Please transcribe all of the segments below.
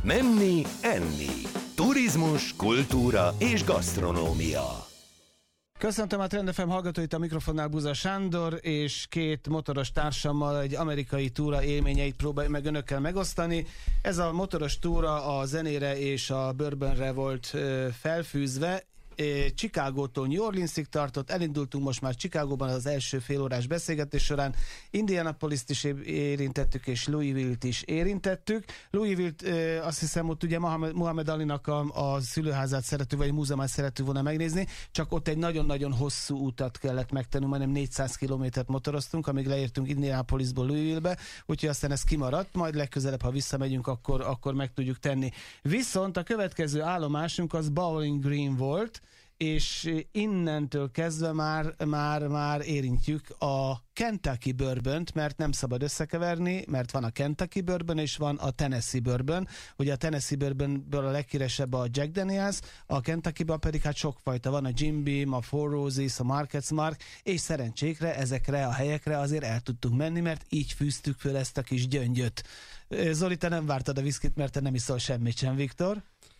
Menni, enni. Turizmus, kultúra és gasztronómia. Köszöntöm a Trend FM hallgatóit, a mikrofonnál Buza Sándor, és két motoros társammal egy amerikai túra élményeit próbáljuk meg önökkel megosztani. Ez a motoros túra a zenére és a bourbonre volt felfűzve. Chicagótól New Orleansig tartott, elindultunk most már Chicagóban az első félórás beszélgetés során, Indianapolis-t is érintettük, és Louisville-t is érintettük. Louisville-t azt hiszem ott ugye Muhammad Alinak a szülőházát szerető, vagy múzeumát szerető volna megnézni, csak ott egy nagyon-nagyon hosszú utat kellett megtennünk, majdnem 400 kilométert motoroztunk, amíg leértünk Indianapolisból Louisville-be, úgyhogy aztán ez kimaradt, majd legközelebb, ha visszamegyünk, akkor meg tudjuk tenni. Viszont a következő állomásunk az Bowling Green volt, és innentől kezdve már érintjük a Kentucky bourbont, mert nem szabad összekeverni, mert van a Kentucky bourbon és van a Tennessee bourbon. Ugye a Tennessee bourbonből a leghíresebb a Jack Daniels, a Kentuckyban pedig hát sokfajta van, a Jim Beam, a Four Roses, a Market's Mark, és szerencsékre ezekre a helyekre azért el tudtunk menni, mert így fűztük föl ezt a kis gyöngyöt. Zoli, te nem vártad a viszkit, mert te nem iszol semmit sem, Viktor?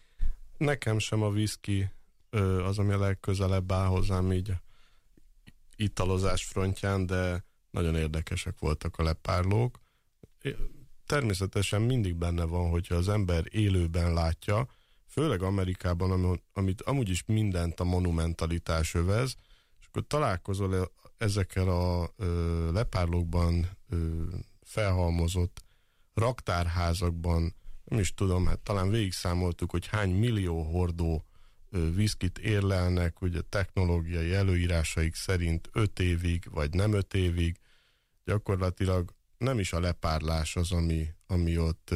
Nekem sem a viszki az, ami a legközelebb áll hozzám így italozás frontján, de nagyon érdekesek voltak a lepárlók. Természetesen mindig benne van, hogyha az ember élőben látja, főleg Amerikában, amit amúgy is mindent a monumentalitás övez, és akkor találkozol ezekkel a lepárlókban felhalmozott raktárházakban, nem is tudom, hát talán végigszámoltuk, hogy hány millió hordó viszkit érlelnek, ugye technológiai előírásaik szerint 5 évig, vagy nem 5 évig. Gyakorlatilag nem is a lepárlás az, ami ott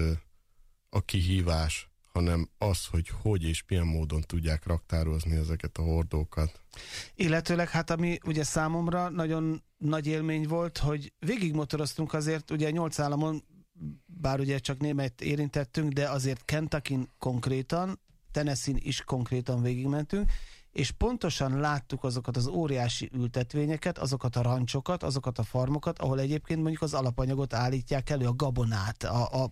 a kihívás, hanem az, hogy és milyen módon tudják raktározni ezeket a hordókat. Illetőleg hát ami ugye számomra nagyon nagy élmény volt, hogy végigmotoroztunk azért, ugye 8 államon, bár ugye csak német érintettünk, de azért Kentuckyn konkrétan, Tennessee-n is konkrétan végigmentünk, és pontosan láttuk azokat az óriási ültetvényeket, azokat a rancsokat, azokat a farmokat, ahol egyébként mondjuk az alapanyagot állítják elő, a gabonát,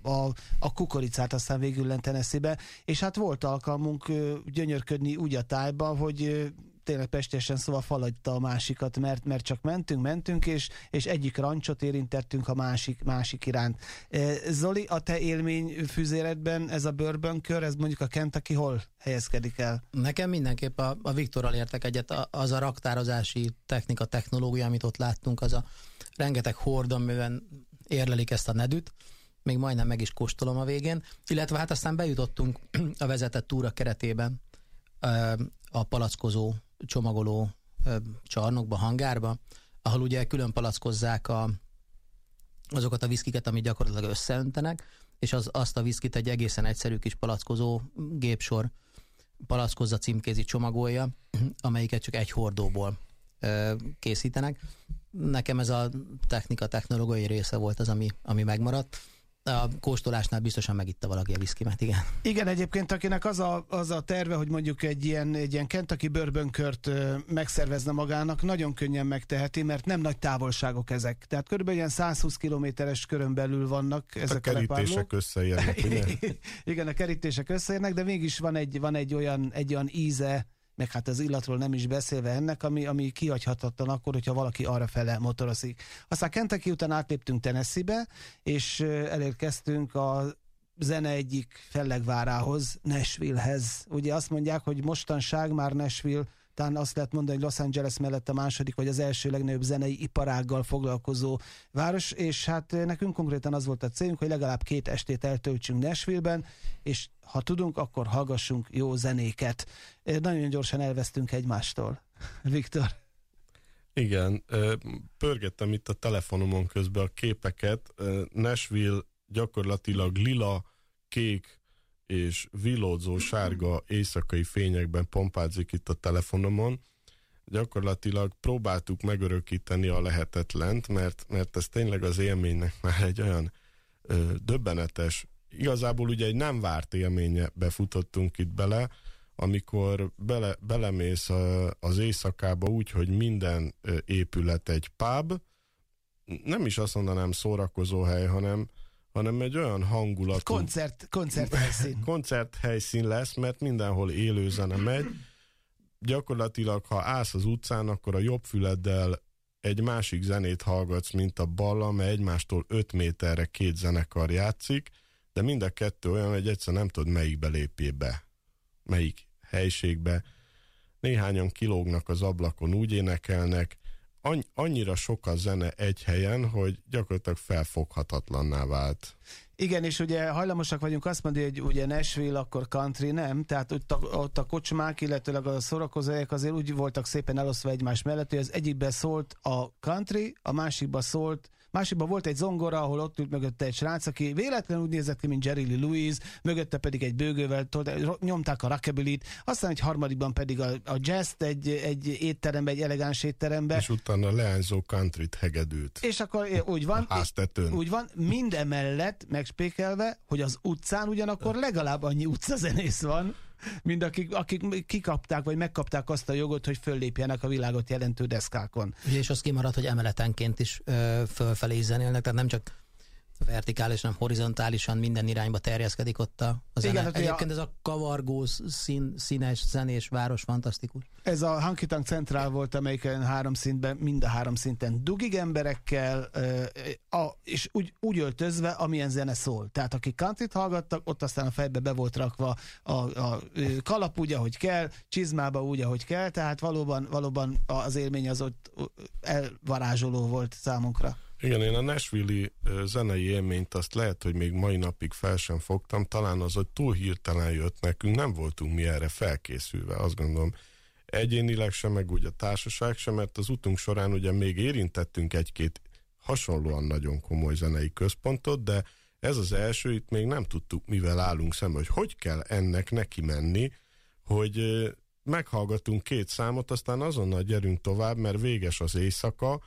a kukoricát, aztán végül lent Tennessee-be, és hát volt alkalmunk gyönyörködni úgy a tájba, hogy tényleg pestiesen szóval faladta a másikat, mert csak mentünk, és egyik rancsot érintettünk a másik iránt. Zoli, a te élményfűzéredben ez a bourbon kör, ez mondjuk a Kentucky hol helyezkedik el? Nekem mindenképp a Viktorral értek egyet, az a raktározási technológia, amit ott láttunk, az a rengeteg hord, amiben érlelik ezt a nedűt, még majdnem meg is kóstolom a végén, illetve hát aztán bejutottunk a vezetett túra keretében a palackozó, csomagoló csarnokba, hangárba, ahol ugye külön palackozzák azokat a viszkiket, amit gyakorlatilag összeöntenek, és azt a viszkit egy egészen egyszerű kis palackozó gépsor palackozza, címkézi, csomagolja, amelyiket csak egy hordóból készítenek. Nekem ez a technológiai része volt az, ami megmaradt. A kóstolásnál biztosan megitta valaki a viszkimet, igen. Igen, egyébként akinek az a terve, hogy mondjuk egy ilyen Kentucky bourbon-kört megszervezne magának, nagyon könnyen megteheti, mert nem nagy távolságok ezek. Tehát körülbelül ilyen 120 kilométeres körön belül vannak ezek a kerítések összeérnek, ugye? Igen, a kerítések összeérnek, de mégis van egy olyan íze, meg hát az illatról nem is beszélve ennek, ami kihagyhatatlan akkor, hogyha valaki arra fele motorozik. Aztán Kentucky után átléptünk Tennessee-be, és elérkeztünk a zene egyik fellegvárához, Nashvillehez. Ugye azt mondják, hogy mostanság már Nashville, talán azt lehet mondani, hogy Los Angeles mellett a második, vagy az első legnagyobb zenei iparággal foglalkozó város, és hát nekünk konkrétan az volt a célunk, hogy legalább 2 estét eltöltsünk Nashville-ben, és ha tudunk, akkor hallgassunk jó zenéket. Nagyon gyorsan elvesztünk egymástól. Viktor? Igen, pörgettem itt a telefonomon közben a képeket. Nashville gyakorlatilag lila, kék és villódzó sárga éjszakai fényekben pompázik itt a telefonomon. Gyakorlatilag próbáltuk megörökíteni a lehetetlent, mert ez tényleg az élménynek már egy olyan döbbenetes, igazából ugye egy nem várt élménybe futottunk itt bele, amikor belemész az éjszakába úgy, hogy minden épület egy pub, nem is azt mondanám szórakozó hely, hanem hanem egy olyan hangulatú... Koncerthelyszín. Koncerthelyszín lesz, mert mindenhol élő zene megy. Gyakorlatilag, ha állsz az utcán, akkor a jobb füleddel egy másik zenét hallgatsz, mint a balla, mert egymástól 5 méterre 2 zenekar játszik, de mind a kettő olyan, hogy egyszer nem tudod, melyikbe lépjél be, melyik helységbe. Néhányan kilógnak az ablakon, úgy énekelnek, annyira sok a zene egy helyen, hogy gyakorlatilag felfoghatatlanná vált. Igen, és ugye hajlamosak vagyunk azt mondani, hogy ugye Nashville, akkor country, nem? Tehát ott a kocsmák, illetőleg a szórakozóhelyek azért úgy voltak szépen elosztva egymás mellett, hogy az egyikben szólt a country, a másikban volt egy zongora, ahol ott ült mögötte egy srác, aki véletlenül úgy nézett ki, mint Jerry Lee Lewis, mögötte pedig egy bőgővel nyomták a rockabillyt, aztán egy harmadikban pedig a jazzt egy étterembe, egy elegáns étterembe. És utána leányzó countryt, hegedűt. És akkor úgy van, mindemellett megspékelve, hogy az utcán ugyanakkor legalább annyi utcazenész van, mint akik kikapták, vagy megkapták azt a jogot, hogy föllépjenek a világot jelentő deszkákon. És az kimaradt, hogy emeletenként is fölfelé zenélnek, tehát nem csak vertikálisan, horizontálisan minden irányba terjeszkedik ott a zene. Igen, egyébként ez a kavargó, színes, zenés város fantasztikus. Ez a Honky Tonk Central volt, amelyiken 3 szintben, mind a 3 szinten dugig emberekkel, és úgy öltözve, amilyen zene szól. Tehát akik countryt hallgattak, ott aztán a fejbe be volt rakva a kalap úgy, ahogy kell, csizmába úgy, ahogy kell, tehát valóban az élmény az ott elvarázsoló volt számunkra. Igen, én a nashville-i zenei élményt azt lehet, hogy még mai napig fel sem fogtam, talán az, hogy túl hirtelen jött nekünk, nem voltunk mi erre felkészülve, azt gondolom. Egyénileg sem, meg úgy a társaság sem, mert az utunk során ugye még érintettünk egy-két hasonlóan nagyon komoly zenei központot, de ez az első, itt még nem tudtuk, mivel állunk szemben, hogy kell ennek neki menni, hogy meghallgatunk 2 számot, aztán azonnal gyerünk tovább, mert véges az éjszaka,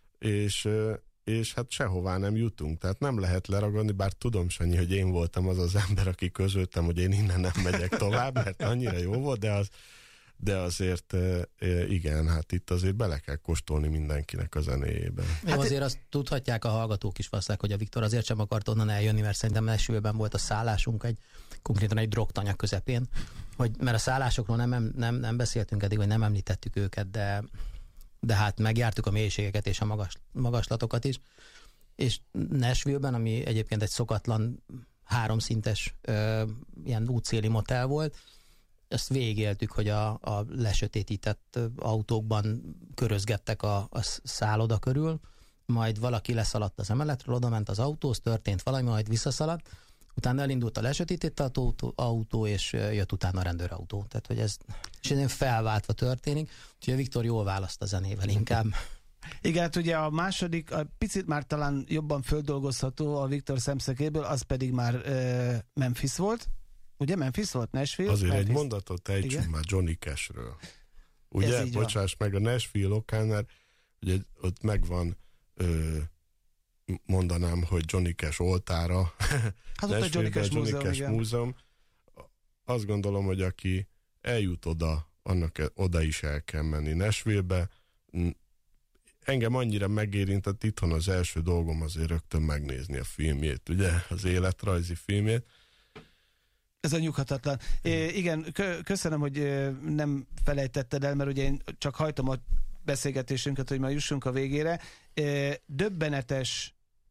és hát sehová nem jutunk, tehát nem lehet leragadni, bár tudom, Sanyi, hogy én voltam az az ember, aki közöltem, hogy én innen nem megyek tovább, mert annyira jó volt, de azért igen, hát itt azért bele kell kóstolni mindenkinek a zenéjébe. Hát azért azt tudhatják a hallgatók is valószínűleg, hogy a Viktor azért sem akart onnan eljönni, mert szerintem Nashville-ben volt a szállásunk konkrétan egy drogtanya közepén, mert a szállásokról nem beszéltünk eddig, vagy nem említettük őket, de hát megjártuk a mélységeket és a magaslatokat is, és Nashville-ben, ami egyébként egy szokatlan 3 szintes ilyen útszéli motel volt, azt végigéltük, hogy a lesötétített autókban körözgettek a szálloda körül, majd valaki leszaladt az emeletről, oda ment az autóhoz, történt valami, majd visszaszaladt, utána elindult a lesötétített autó, és jött utána a rendőrautó. Tehát, hogy ez felváltva történik, úgyhogy a Viktor jól választ a zenével inkább. Igen, hát ugye a második, picit már talán jobban földolgozható a Viktor szemszögéből, az pedig már Memphis volt. Ugye Memphis volt, Nashville? Azért Memphis. Egy mondatot ejtsünk már Johnny Cashről. Ugye, bocsáss meg, a Nashville okánál, ugye ott megvan mondanám, hogy Johnny Cash oltára. Hát ott a Johnny Cash múzeum. Azt gondolom, hogy aki eljut oda is el kell menni Nashville-be. Engem annyira megérintett, itthon az első dolgom azért rögtön megnézni a filmjét, ugye, az életrajzi filmjét. Ez a nyughatatlan. Igen, köszönöm, hogy nem felejtetted el, mert ugye én csak hajtom a beszélgetésünket, hogy már jussunk a végére. Döbbenetes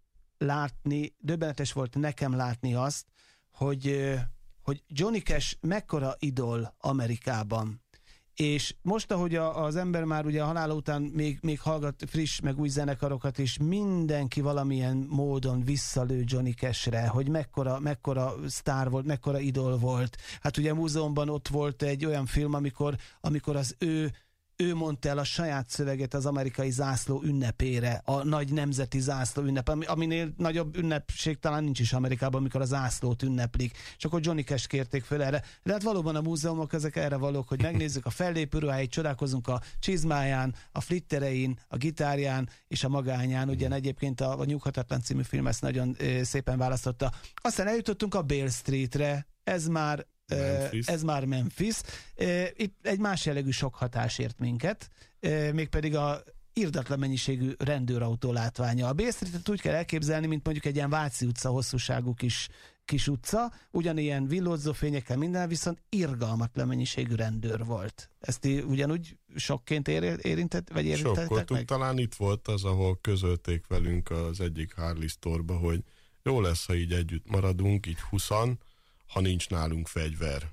volt nekem látni azt, hogy Johnny Cash mekkora idol Amerikában. És most, ahogy az ember már ugye a halála után még hallgat friss, meg új zenekarokat, és mindenki valamilyen módon visszalő Johnny Cashre, hogy mekkora sztár volt, mekkora idol volt. Hát ugye a múzeumban ott volt egy olyan film, amikor az ő mondta el a saját szöveget az amerikai zászló ünnepére, a nagy nemzeti zászló ünnep, aminél nagyobb ünnepség talán nincs is Amerikában, amikor a zászlót ünneplik. És akkor Johnny Cash kérték föl erre. De hát valóban a múzeumok ezek erre valók, hogy megnézzük a fellépőruháit, csodálkozunk a csizmáján, a flitterein, a gitárján és a magányán. Ugye egyébként a Nyughatatlan című film ezt nagyon szépen választotta. Aztán eljutottunk a Beale Streetre, ez már Memphis. Itt egy más jellegű sok hatás ért minket, mégpedig irdatlan mennyiségű rendőrautó látványa. A Bay Streetet úgy kell elképzelni, mint mondjuk egy ilyen Váci utca hosszúságú kis utca, ugyanilyen villódzó fényekkel minden, viszont irgalmatlan mennyiségű rendőr volt. Ezt ugyanúgy sokként érintettek meg? Sokkoltuk, talán itt volt az, ahol közölték velünk az egyik Harley Store-ba, hogy jó lesz, ha így együtt maradunk, így 20-an, ha nincs nálunk fegyver.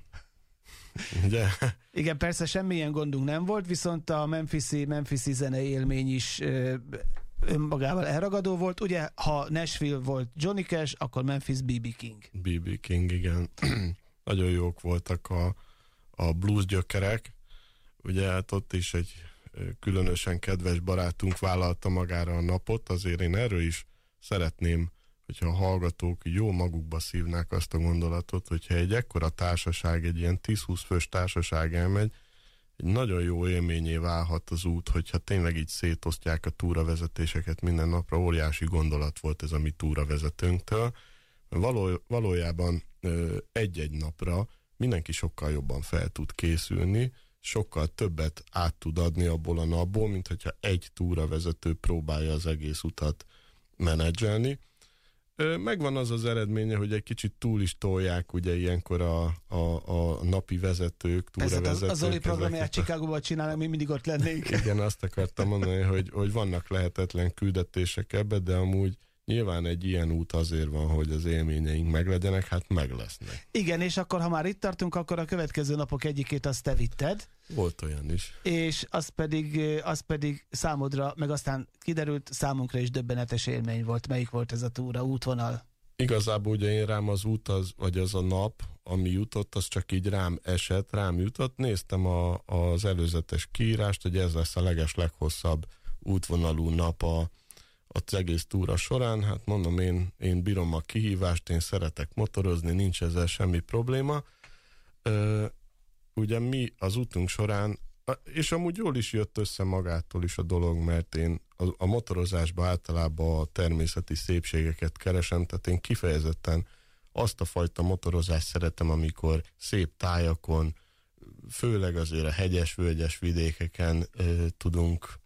Ugye? Igen, persze semmilyen gondunk nem volt, viszont a Memphis-i zenei élmény is önmagával elragadó volt. Ugye, ha Nashville volt Johnny Cash, akkor Memphis B.B. King. B.B. King, igen. Nagyon jók voltak a blues gyökerek. Ugye hát ott is egy különösen kedves barátunk vállalta magára a napot, azért én erről is szeretném, hogyha a hallgatók jó magukba szívnák azt a gondolatot, hogyha egy ekkora társaság, egy ilyen 10-20 fős társaság elmegy, egy nagyon jó élményé válhat az út, hogyha tényleg így szétosztják a túravezetéseket minden napra. Óriási gondolat volt ez a mi túravezetőnktől. Valójában egy-egy napra mindenki sokkal jobban fel tud készülni, sokkal többet át tud adni abból a napból, mint hogyha egy túravezető próbálja az egész utat menedzselni. Megvan az az eredménye, hogy egy kicsit túl is tolják ugye ilyenkor a napi vezetők, túravezetők. Az Zoli programját Chicagóban csinálnak, mi mindig ott lennénk. Igen, azt akartam mondani, hogy vannak lehetetlen küldetések ebbe, de amúgy nyilván egy ilyen út azért van, hogy az élményeink meglegyenek, hát meg lesznek. Igen, és akkor, ha már itt tartunk, akkor a következő napok egyikét azt te vitted. Volt olyan is. És az pedig számodra, meg aztán kiderült, számunkra is döbbenetes élmény volt. Melyik volt ez a túra, útvonal? Igazából ugye én rám az út, vagy az a nap, ami jutott, az csak így rám jutott. Néztem az előzetes kiírást, hogy ez lesz a leghosszabb útvonalú nap az egész túra során. Hát mondom, én bírom a kihívást, én szeretek motorozni, nincs ezzel semmi probléma. Ugye mi az útunk során, és amúgy jól is jött össze magától is a dolog, mert én a motorozásban általában a természeti szépségeket keresem, tehát én kifejezetten azt a fajta motorozást szeretem, amikor szép tájakon, főleg azért a hegyes-völgyes vidékeken tudunk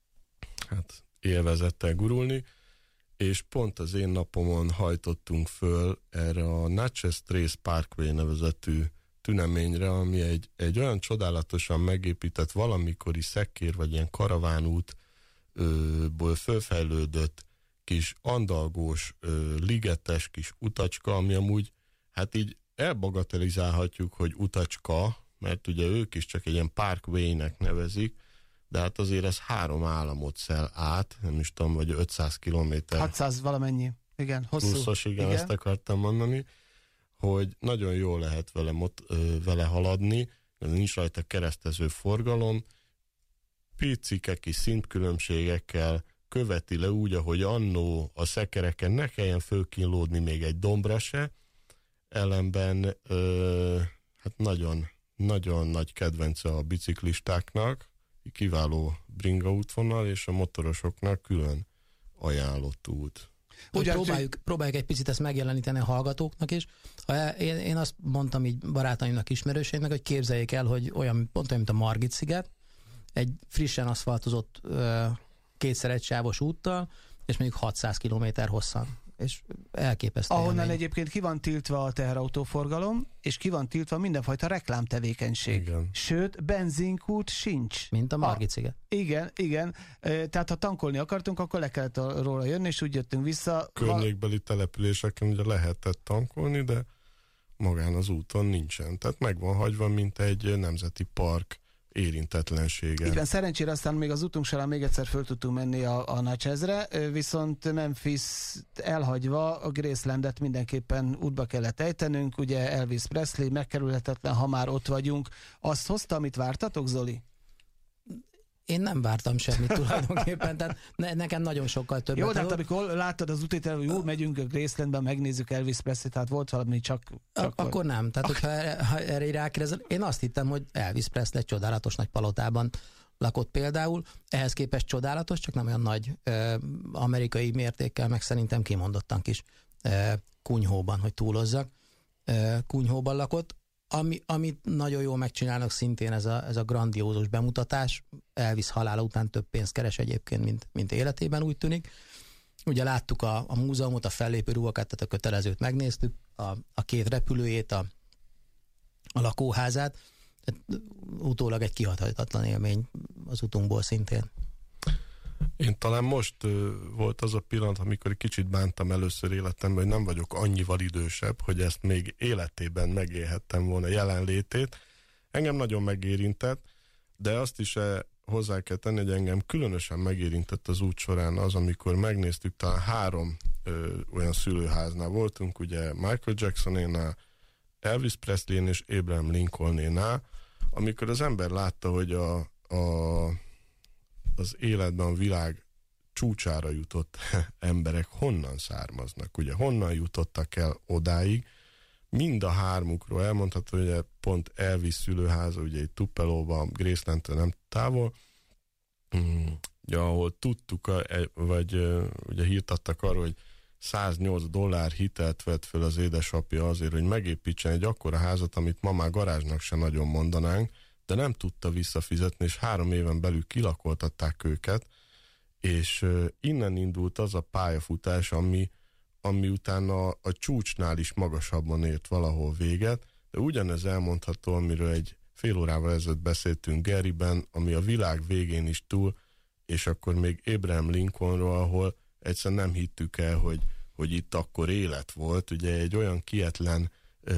hát élvezettel gurulni, és pont az én napomon hajtottunk föl erre a Natchez Trace Parkway nevezetű tüneményre, ami egy olyan csodálatosan megépített valamikori szekér, vagy ilyen karavánútból fölfejlődött kis andalgós, ligetes kis utacska, ami amúgy hát így elbagatelizálhatjuk, hogy utacska, mert ugye ők is csak egy ilyen parkway-nek nevezik, de hát azért ez 3 államot szel át, nem is tudom, vagy 500 kilométer. 600 valamennyi, igen, hosszú. Pluszos, igen, ezt akartam mondani, hogy nagyon jól lehet vele haladni, nincs rajta keresztező forgalom, picike kis szintkülönbségekkel követi le úgy, ahogy annó a szekereken ne kelljen fölkínlódni még egy dombra se, ellenben hát nagyon, nagyon nagy kedvence a biciklistáknak, kiváló bringa útvonal, és a motorosoknak külön ajánlott út. Próbáljuk egy picit ezt megjeleníteni a hallgatóknak is. Én azt mondtam így barátaimnak, ismerőseimnek, hogy képzeljék el, hogy pont olyan, mint a Margit-sziget, egy frissen aszfaltozott 2x1 sávos úttal, és mondjuk 600 kilométer hosszan. És elképesztő. Ahonnan élmény. Egyébként ki van tiltva a teherautóforgalom, és ki van tiltva mindenfajta reklámtevékenység. Igen. Sőt, benzinkút sincs. Mint a Margit-sziget. Igen. Tehát ha tankolni akartunk, akkor le kellett róla jönni, és úgy jöttünk vissza. Környékbeli településeken ugye lehetett tankolni, de magán az úton nincsen. Tehát meg van hagyva, mint egy nemzeti park érintetlensége. Igen, szerencsére aztán még az útunk során még egyszer föl tudtunk menni a Natchezre, viszont Memphis elhagyva a Gracelandet mindenképpen útba kellett ejtenünk, ugye Elvis Presley, megkerülhetetlen, ha már ott vagyunk. Azt hozta, amit vártatok, Zoli? Én nem vártam semmit tulajdonképpen, tehát nekem nagyon sokkal többet. Jó, tehát amikor láttad az útétel, hogy jó, megyünk a Gracelandbe, megnézzük Elvis Presley, tehát volt valami csak akkor nem. Tehát, hogyha erre rákérdezel, én azt hittem, hogy Elvis Presley egy csodálatos nagy palotában lakott például. Ehhez képest csodálatos, csak nem olyan nagy amerikai mértékkel, meg szerintem kimondottan kis kunyhóban, hogy túlozzak. Kunyhóban lakott. Amit nagyon jól megcsinálnak szintén ez a grandiózus bemutatás. Elvis halála után több pénzt keres egyébként, mint életében, úgy tűnik. Ugye láttuk a múzeumot, a fellépő ruhakat, tehát a kötelezőt megnéztük, a két repülőjét, a lakóházát. Tehát utólag egy kihagyhatatlan élmény az utunkból szintén. Én talán most volt az a pillanat, amikor egy kicsit bántam először életemben, hogy nem vagyok annyival idősebb, hogy ezt még életében megélhettem volna jelenlétét. Engem nagyon megérintett, de azt is hozzá kell tenni, hogy engem különösen megérintett az út során az, amikor megnéztük, talán 3 olyan szülőháznál voltunk, ugye Michael Jacksonénál, Elvis Presleynél és Abraham Lincolnénál, amikor az ember látta, hogy az életben a világ csúcsára jutott emberek honnan származnak, ugye honnan jutottak el odáig. Mind a 3-ukról elmondható, hogy pont Elvis szülőháza, ugye egy Tupelóban, Gracelandtől nem távol, ahol tudtuk, vagy ugye hírt adtak arról, hogy $108 hitelt vett föl az édesapja azért, hogy megépítsen egy akkora házat, amit ma már garázsnak se nagyon mondanánk, de nem tudta visszafizetni, és 3 éven belül kilakoltatták őket, és innen indult az a pályafutás, ami utána a csúcsnál is magasabban ért valahol véget, de ugyanez elmondható, amiről egy fél órával ezelőtt beszéltünk Garyben, ami a világ végén is túl, és akkor még Abraham Lincolnról, ahol egyszerűen nem hittük el, hogy itt akkor élet volt, ugye egy olyan kietlen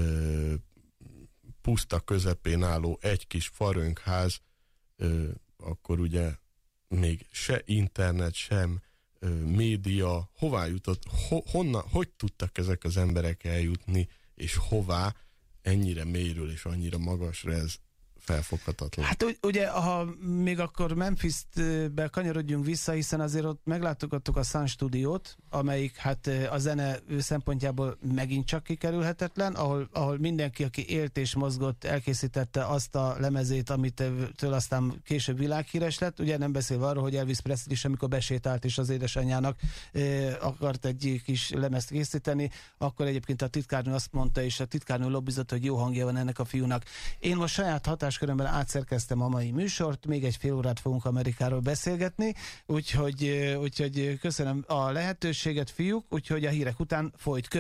puszta közepén álló egy kis farönkház, akkor ugye még se internet, sem média, hová jutott, hogy tudtak ezek az emberek eljutni, és hová, ennyire mélyről és annyira magasra, ez felfoghatatlan. Hát ugye, ha még akkor Memphis-be kanyarodjunk vissza, hiszen azért ott meglátogattuk a Sun Studiót, amelyik hát a zene szempontjából megint csak kikerülhetetlen, ahol mindenki, aki élt és mozgott, elkészítette azt a lemezét, amitől aztán később világhíres lett. Ugye nem beszélve arról, hogy Elvis Presley is, amikor besétált és az édesanyjának akart egy kis lemezt készíteni, akkor egyébként a titkárnő azt mondta, és a titkárnő lobbizott, hogy jó hangja van ennek a fiúnak. Én most saját hatáskörömben átszerkeztem a mai műsort, még egy fél órát fogunk Amerikáról beszélgetni, úgyhogy köszönöm a lehetőséget, fiúk, úgyhogy a hírek után folyt.